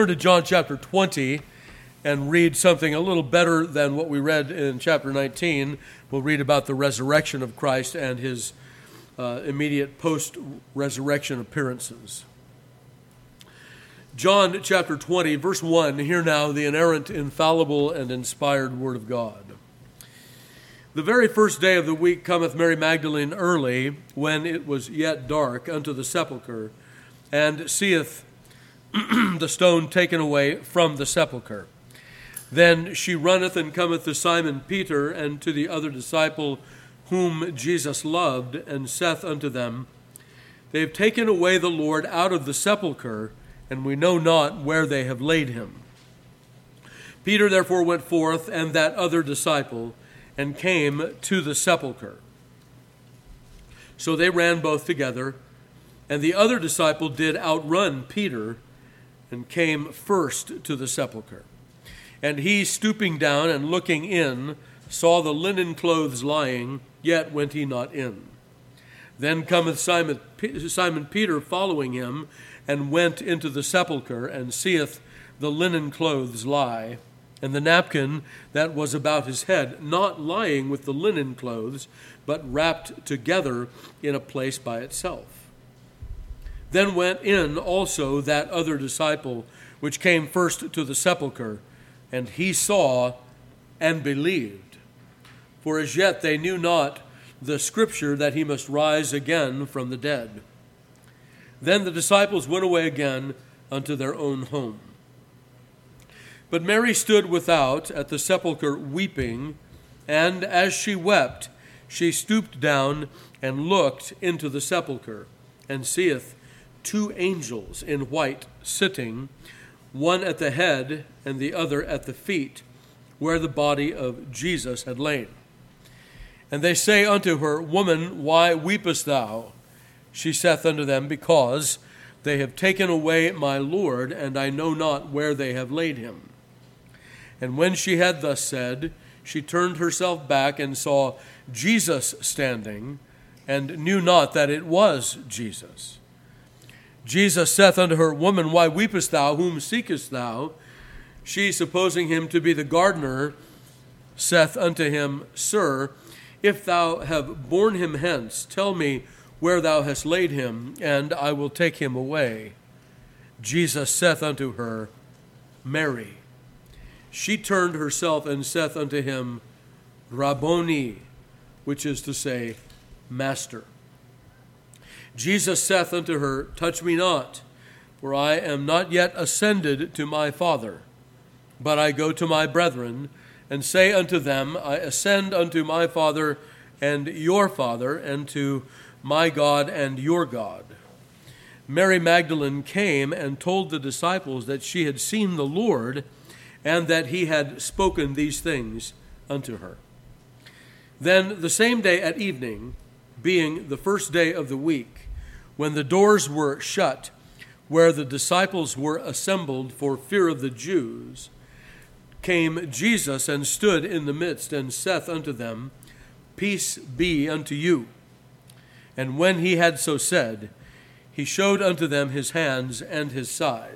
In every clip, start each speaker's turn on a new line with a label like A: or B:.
A: Turn to John chapter 20 and read something a little better than what we read in chapter 19. We'll read about the resurrection of Christ and his immediate post-resurrection appearances. John chapter 20, verse 1, hear now the inerrant, infallible, and inspired word of God. The very first day of the week cometh Mary Magdalene early, when it was yet dark, unto the sepulchre, and seeth the stone taken away from the sepulchre. Then she runneth and cometh to Simon Peter and to the other disciple whom Jesus loved, and saith unto them, They have taken away the Lord out of the sepulchre, and we know not where they have laid him. Peter therefore went forth, and that other disciple, and came to the sepulchre. So they ran both together, and the other disciple did outrun Peter, and came first to the sepulchre. And he, stooping down and looking in, saw the linen clothes lying, yet went he not in. Then cometh Simon Peter following him, and went into the sepulchre, and seeth the linen clothes lie, and the napkin that was about his head, not lying with the linen clothes, but wrapped together in a place by itself. Then went in also that other disciple, which came first to the sepulchre, and he saw and believed. For as yet they knew not the scripture that he must rise again from the dead. Then the disciples went away again unto their own home. But Mary stood without at the sepulchre weeping, and as she wept, she stooped down and looked into the sepulchre, and seeth two angels in white sitting, one at the head and the other at the feet, where the body of Jesus had lain. And they say unto her, Woman, why weepest thou? She saith unto them, Because they have taken away my Lord, and I know not where they have laid him. And when she had thus said, she turned herself back and saw Jesus standing, and knew not that it was Jesus. Jesus saith unto her, Woman, why weepest thou? Whom seekest thou? She, supposing him to be the gardener, saith unto him, Sir, if thou have borne him hence, tell me where thou hast laid him, and I will take him away. Jesus saith unto her, Mary. She turned herself and saith unto him, Rabboni, which is to say, Master. Jesus saith unto her, Touch me not, for I am not yet ascended to my Father, but I go to my brethren, and say unto them, I ascend unto my Father and your Father, and to my God and your God. Mary Magdalene came and told the disciples that she had seen the Lord, and that he had spoken these things unto her. Then the same day at evening, being the first day of the week, when the doors were shut, where the disciples were assembled for fear of the Jews, came Jesus and stood in the midst, and saith unto them, Peace be unto you. And when he had so said, he showed unto them his hands and his side.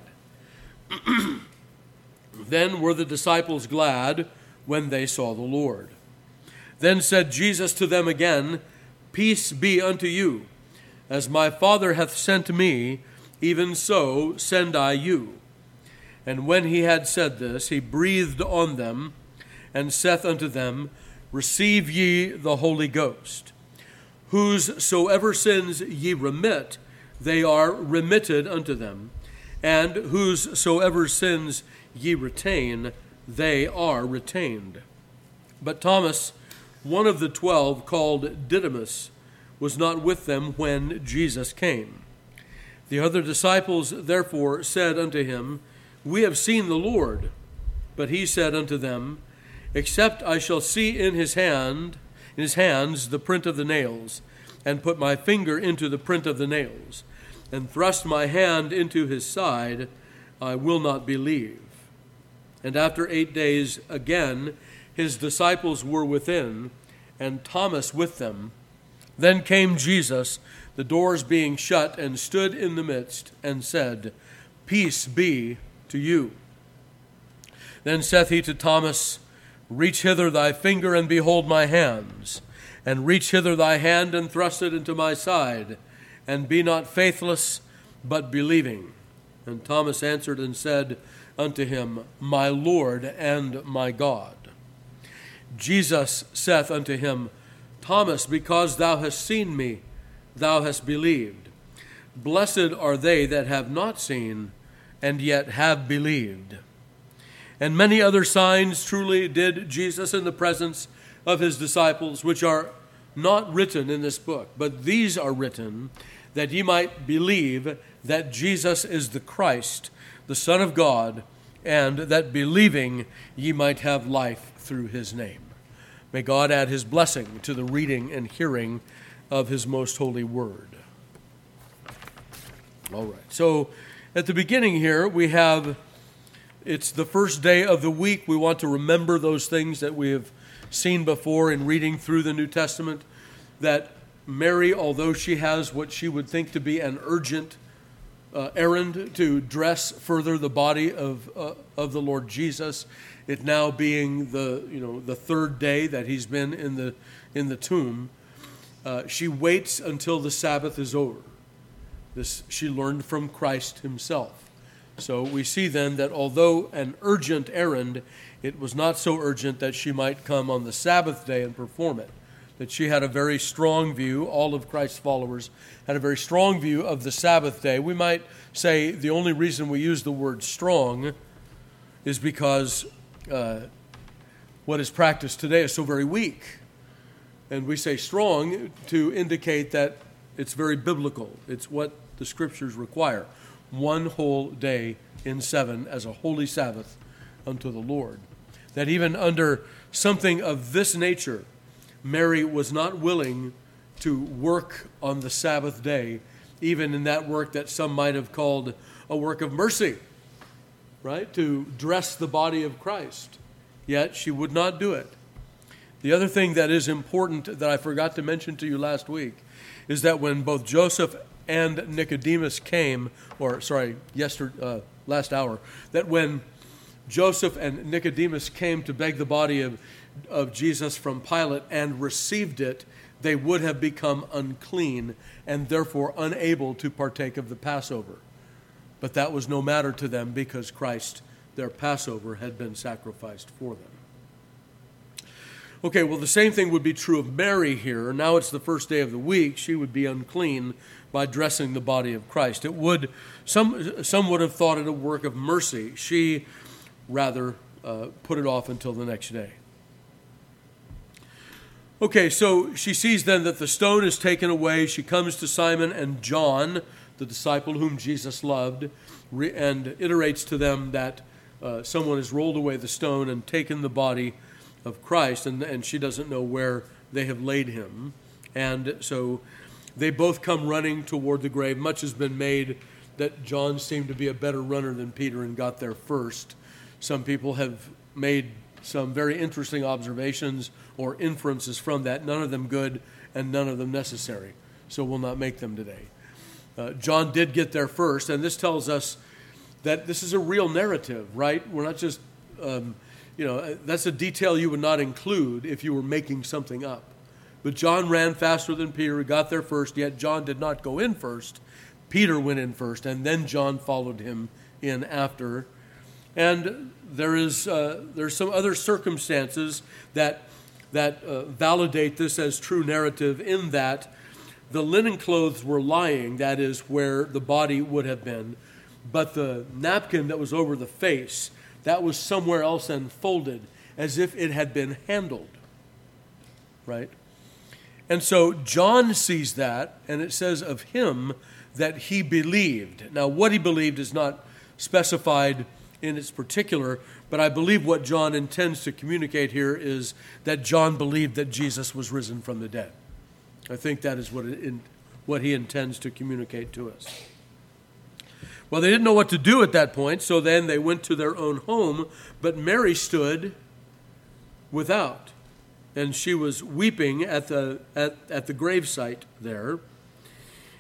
A: Then were the disciples glad when they saw the Lord. Then said Jesus to them again, Peace be unto you. As my Father hath sent me, even so send I you. And when he had said this, he breathed on them, and saith unto them, Receive ye the Holy Ghost. Whosesoever sins ye remit, they are remitted unto them. And whosesoever sins ye retain, they are retained. But Thomas, one of the 12, called Didymus, was not with them when Jesus came. The other disciples therefore said unto him, We have seen the Lord. But he said unto them, Except I shall see in his hands the print of the nails, and put my finger into the print of the nails, and thrust my hand into his side, I will not believe. And after 8 days again his disciples were within, and Thomas with them. Then came Jesus, the doors being shut, and stood in the midst, and said, Peace be to you. Then saith he to Thomas, Reach hither thy finger, and behold my hands, and reach hither thy hand, and thrust it into my side, and be not faithless, but believing. And Thomas answered and said unto him, My Lord and my God. Jesus saith unto him, Thomas, because thou hast seen me, thou hast believed. Blessed are they that have not seen, and yet have believed. And many other signs truly did Jesus in the presence of his disciples, which are not written in this book, but these are written, that ye might believe that Jesus is the Christ, the Son of God, and that believing ye might have life through his name. May God add his blessing to the reading and hearing of his most holy word. All right, so at the beginning here we have, it's the first day of the week. We want to remember those things that we have seen before in reading through the New Testament, that Mary, although she has what she would think to be an urgent errand to dress further the body of the Lord Jesus, it now being the third day that he's been in the tomb, she waits until the Sabbath is over. This she learned from Christ himself. So we see then that although an urgent errand, it was not so urgent that she might come on the Sabbath day and perform it. That she had a very strong view, all of Christ's followers had a very strong view of the Sabbath day. We might say the only reason we use the word strong is because what is practiced today is so very weak. And we say strong to indicate that it's very biblical. It's what the Scriptures require. One whole day in 7 as a holy Sabbath unto the Lord. That even under something of this nature, Mary was not willing to work on the Sabbath day, even in that work that some might have called a work of mercy, right? To dress the body of Christ. Yet she would not do it. The other thing that is important that I forgot to mention to you last week is that when both Joseph and Nicodemus came, last hour, that when Joseph and Nicodemus came to beg the body of Jesus from Pilate and received it, they would have become unclean and therefore unable to partake of the Passover. But that was no matter to them because Christ, their Passover, had been sacrificed for them. Okay, well, the same thing would be true of Mary here. Now it's the first day of the week. She would be unclean by dressing the body of Christ. It would, some would have thought it a work of mercy. She rather put it off until the next day. Okay, so she sees then that the stone is taken away. She comes to Simon and John, the disciple whom Jesus loved, and iterates to them that someone has rolled away the stone and taken the body of Christ, and she doesn't know where they have laid him. And so they both come running toward the grave. Much has been made that John seemed to be a better runner than Peter and got there first. Some people have made some very interesting observations or inferences from that, none of them good and none of them necessary. So we'll not make them today. John did get there first, and this tells us that this is a real narrative, right? We're not just, that's a detail you would not include if you were making something up. But John ran faster than Peter, got there first, yet John did not go in first. Peter went in first, and then John followed him in after. And there's some other circumstances that validate this as true narrative, in that the linen clothes were lying, that is where the body would have been, but the napkin that was over the face, that was somewhere else and folded as if it had been handled, right? And so John sees that, and it says of him that he believed. Now, what he believed is not specified in its particular, but I believe what John intends to communicate here is that John believed that Jesus was risen from the dead. I think that is what he intends to communicate to us. Well, they didn't know what to do at that point, so then they went to their own home, but Mary stood without, and she was weeping at the gravesite there.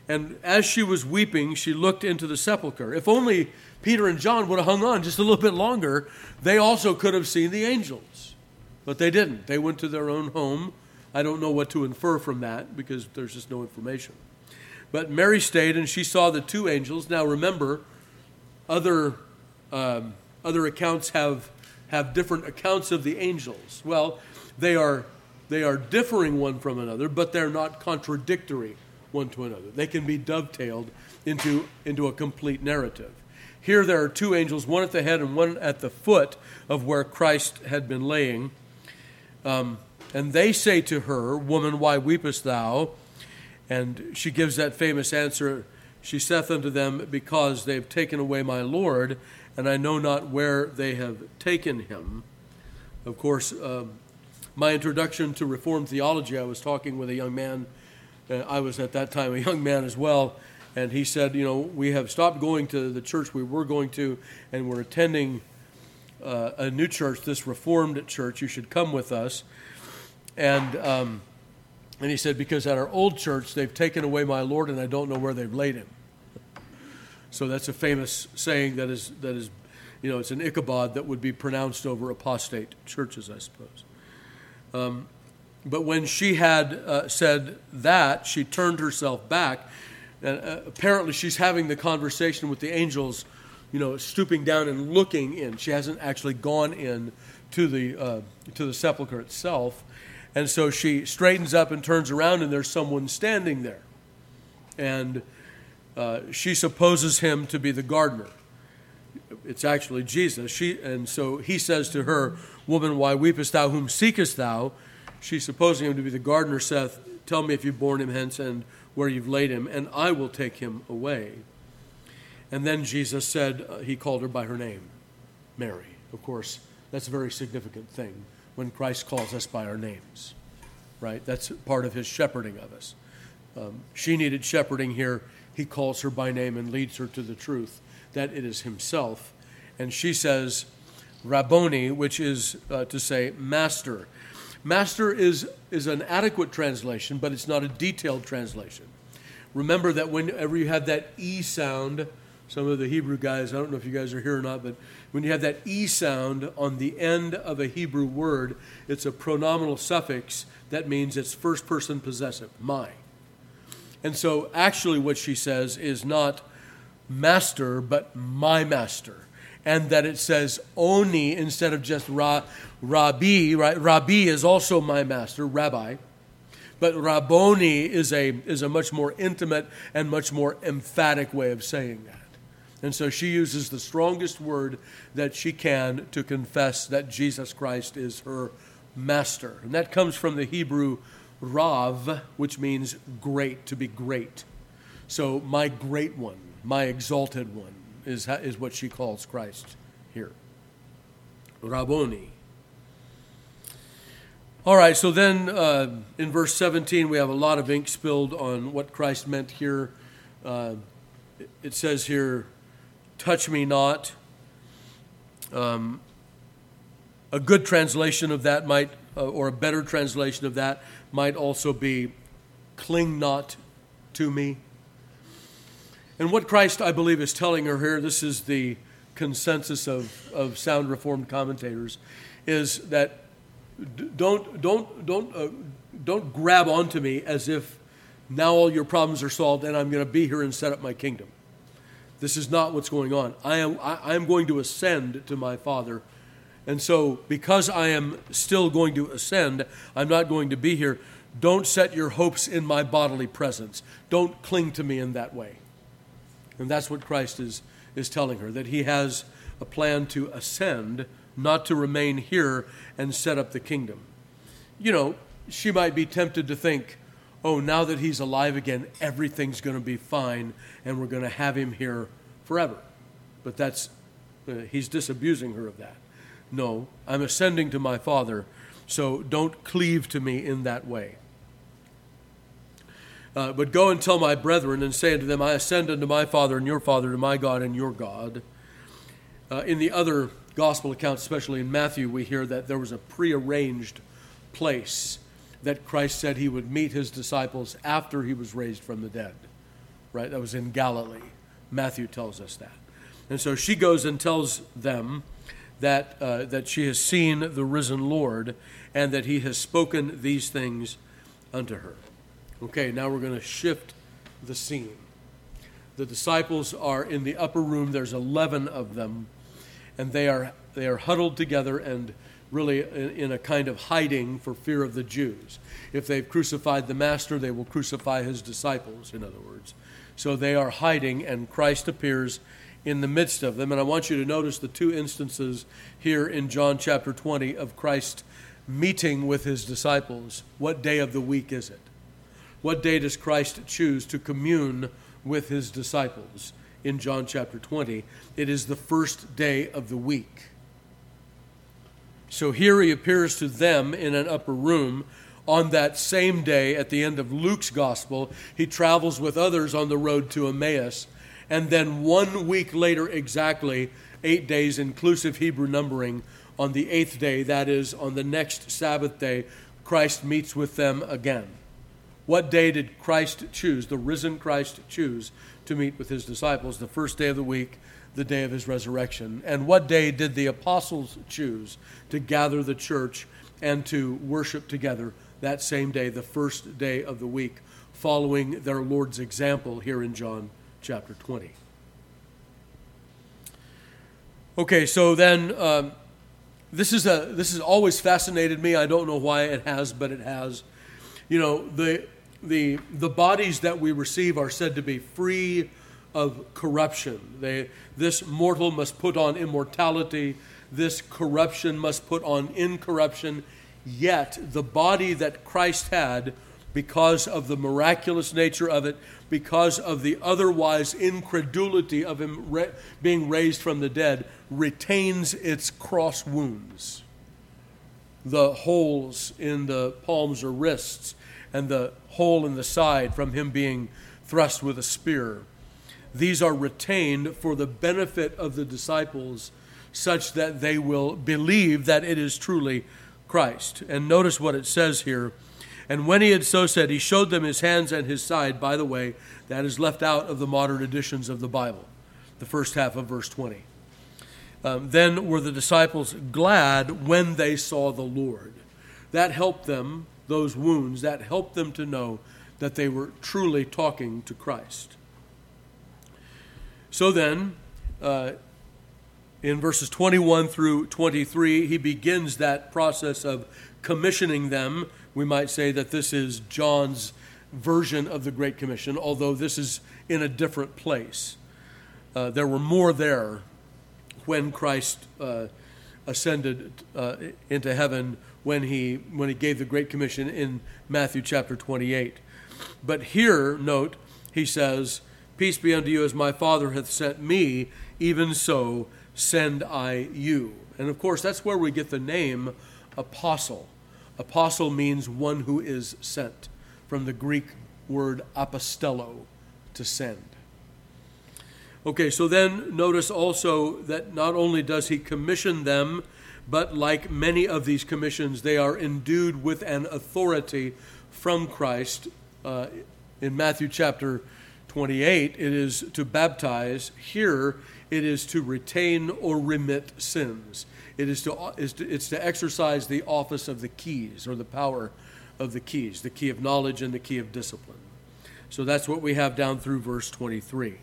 A: And as she was weeping, she looked into the sepulchre. If only Peter and John would have hung on just a little bit longer, they also could have seen the angels. But they didn't. They went to their own home. I don't know what to infer from that because there's just no information. But Mary stayed and she saw the two angels. Now remember, other accounts have different accounts of the angels. Well, they are differing one from another, but they're not contradictory one to another. They can be dovetailed into a complete narrative. Here there are two angels, one at the head and one at the foot of where Christ had been laying. And they say to her, "Woman, why weepest thou?" And she gives that famous answer. She saith unto them, "Because they have taken away my Lord, and I know not where they have taken him." Of course, my introduction to Reformed theology, I was talking with a young man. I was at that time a young man as well. And he said, we have stopped going to the church we were going to, and we're attending a new church, this Reformed church. You should come with us. And he said, because at our old church, they've taken away my Lord, and I don't know where they've laid him. So that's a famous saying that is, it's an Ichabod that would be pronounced over apostate churches, I suppose. But when she had said that, she turned herself back. And apparently she's having the conversation with the angels, stooping down and looking in. She hasn't actually gone in to the sepulcher itself. And so she straightens up and turns around, and there's someone standing there. And she supposes him to be the gardener. It's actually Jesus. And so he says to her, "Woman, why weepest thou? Whom seekest thou?" She, supposing him to be the gardener, saith, "Tell me if you've borne him hence and where you've laid him, and I will take him away." And then Jesus said, he called her by her name, Mary. Of course, that's a very significant thing when Christ calls us by our names, right? That's part of his shepherding of us. She needed shepherding here. He calls her by name and leads her to the truth that it is himself. And she says, Rabboni, which is to say master. Master is an adequate translation, but it's not a detailed translation. Remember that whenever you have that E sound, some of the Hebrew guys, I don't know if you guys are here or not, but when you have that E sound on the end of a Hebrew word, it's a pronominal suffix that means it's first person possessive, my. And so actually what she says is not master, but my master. And that it says oni instead of just Rabbi, right? Rabbi is also my master, rabbi. But Rabboni is a much more intimate and much more emphatic way of saying that. And so she uses the strongest word that she can to confess that Jesus Christ is her master. And that comes from the Hebrew Rav, which means great, to be great. So my great one, my exalted one, is what she calls Christ here. Rabboni. All right, so then in verse 17, we have a lot of ink spilled on what Christ meant here. It says here, touch me not. A good translation of that might, or a better translation of that might also be, cling not to me. And what Christ, I believe, is telling her here, this is the consensus of sound Reformed commentators, is that don't grab onto me as if now all your problems are solved and I'm going to be here and set up my kingdom. This is not what's going on. I am going to ascend to my Father. And so because I am still going to ascend, I'm not going to be here. Don't set your hopes in my bodily presence. Don't cling to me in that way. And that's what Christ is telling her, that he has a plan to ascend, not to remain here and set up the kingdom. She might be tempted to think, oh, now that he's alive again, everything's going to be fine and we're going to have him here forever. But he's disabusing her of that. No, I'm ascending to my Father, so don't cleave to me in that way. But go and tell my brethren and say unto them, I ascend unto my Father and your Father, to my God and your God. In the other gospel accounts, especially in Matthew, we hear that there was a prearranged place that Christ said he would meet his disciples after he was raised from the dead. right? That was in Galilee. Matthew tells us that. And so she goes and tells them that she has seen the risen Lord and that he has spoken these things unto her. Okay, now we're going to shift the scene. The disciples are in the upper room. There's 11 of them, and they are huddled together and really in a kind of hiding for fear of the Jews. If they've crucified the master, they will crucify his disciples, in other words. So they are hiding, and Christ appears in the midst of them. And I want you to notice the two instances here in John chapter 20 of Christ meeting with his disciples. What day of the week is it? What day does Christ choose to commune with his disciples in John chapter 20? It is the first day of the week. So here he appears to them in an upper room. On that same day, at the end of Luke's gospel, he travels with others on the road to Emmaus. And then 1 week later, exactly 8 days, inclusive Hebrew numbering, on the 8th day, that is, on the next Sabbath day, Christ meets with them again. What day did Christ choose, the risen Christ choose, to meet with his disciples? The first day of the week, the day of his resurrection. And what day did the apostles choose to gather the church and to worship together? That same day, the first day of the week, following their Lord's example here in John chapter 20. Okay, so then this has always fascinated me. I don't know why it has, but it has. You know, the bodies that we receive are said to be free of corruption. This mortal must put on immortality. This corruption must put on incorruption. Yet the body that Christ had, because of the miraculous nature of it, because of the otherwise incredulity of him being raised from the dead, retains its cross wounds. The holes in the palms or wrists, and the hole in the side from him being thrust with a spear. These are retained for the benefit of the disciples, such that they will believe that it is truly Christ. And notice what it says here. And when he had so said, he showed them his hands and his side. By the way, that is left out of the modern editions of the Bible, the first half of verse 20. Then were the disciples glad when they saw the Lord. That helped them, those wounds, that helped them to know that they were truly talking to Christ. So then, in verses 21 through 23, he begins that process of commissioning them. We might say that this is John's version of the Great Commission, although this is in a different place. There were more there when Christ ascended into heaven, when he gave the Great Commission in Matthew chapter 28. But here, note, he says, "Peace be unto you, as my Father hath sent me, even so send I you." And of course, that's where we get the name apostle. Apostle means one who is sent, from the Greek word apostello, to send. Okay, so then notice also that not only does he commission them, but like many of these commissions, they are endued with an authority from Christ. In Matthew chapter 28, it is to baptize. Here, it is to retain or remit sins. It's to exercise the office of the keys, or the power of the keys, the key of knowledge and the key of discipline. So that's what we have down through verse 23.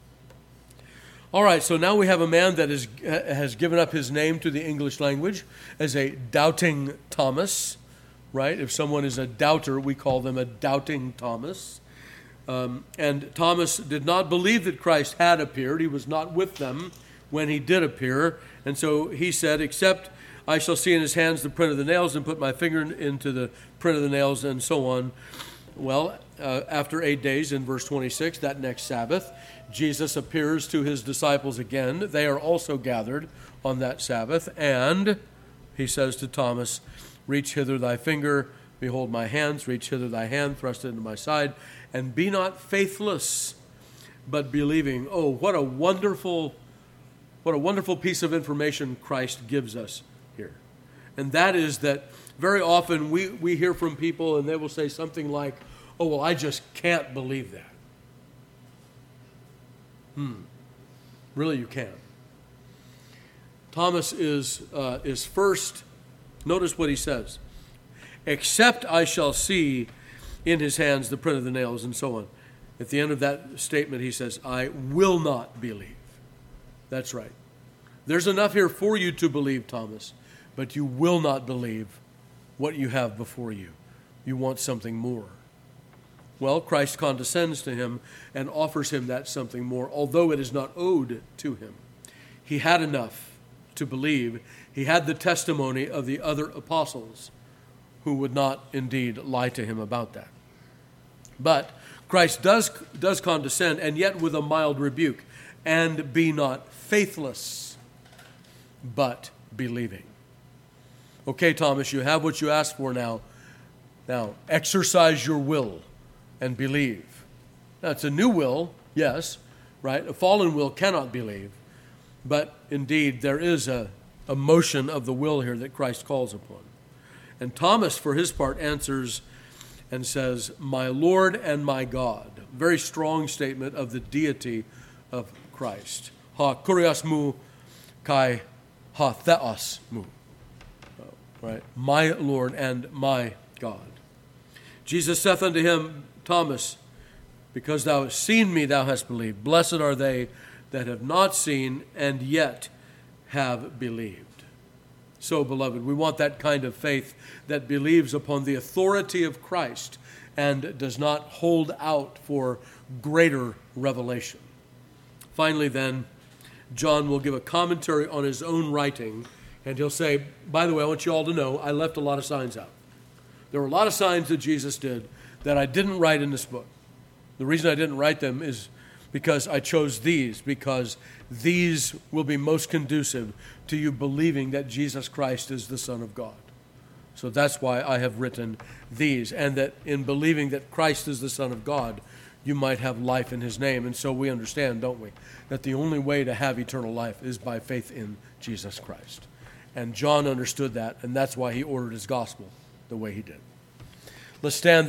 A: All right, so now we have a man that has given up his name to the English language as a doubting Thomas, right? If someone is a doubter, we call them a doubting Thomas. And Thomas did not believe that Christ had appeared. He was not with them when he did appear. And so he said, "Except I shall see in his hands the print of the nails and put my finger into the print of the nails," and so on. Well, after 8 days, in verse 26, that next Sabbath, Jesus appears to his disciples again. They are also gathered on that Sabbath. And he says to Thomas, "Reach hither thy finger, behold my hands, reach hither thy hand, thrust it into my side, and be not faithless, but believing." Oh, what a wonderful piece of information Christ gives us here. And that is that very often we hear from people and they will say something like, "Oh, well, I just can't believe that." Really, you can. Thomas is first, notice what he says, except I shall see in his hands the print of the nails, and so on. At the end of that statement, he says, I will not believe. That's right. There's enough here for you to believe, Thomas, but you will not believe what you have before you. You want something more. Well, Christ condescends to him and offers him that something more, although it is not owed to him. He had enough to believe. He had the testimony of the other apostles who would not indeed lie to him about that. But Christ does condescend, and yet with a mild rebuke. And be not faithless, but believing. Okay, Thomas, you have what you asked for now. Now, exercise your will and believe. Now, it's a new will, yes, right? A fallen will cannot believe. But indeed, there is a motion of the will here that Christ calls upon. And Thomas, for his part, answers and says, my Lord and my God. Very strong statement of the deity of Christ. Ha kurios mu kai ha theos mu. Right? My Lord and my God. Jesus saith unto him, Thomas, because thou hast seen me, thou hast believed. Blessed are they that have not seen and yet have believed. So, beloved, we want that kind of faith that believes upon the authority of Christ and does not hold out for greater revelation. Finally, then, John will give a commentary on his own writing, and he'll say, by the way, I want you all to know, I left a lot of signs out. There were a lot of signs that Jesus did that I didn't write in this book. The reason I didn't write them is because I chose these, because these will be most conducive to you believing that Jesus Christ is the Son of God. So that's why I have written these, and that in believing that Christ is the Son of God, you might have life in his name. And so we understand, don't we, that the only way to have eternal life is by faith in Jesus Christ. And John understood that, and that's why he ordered his gospel the way he did. Let's stand.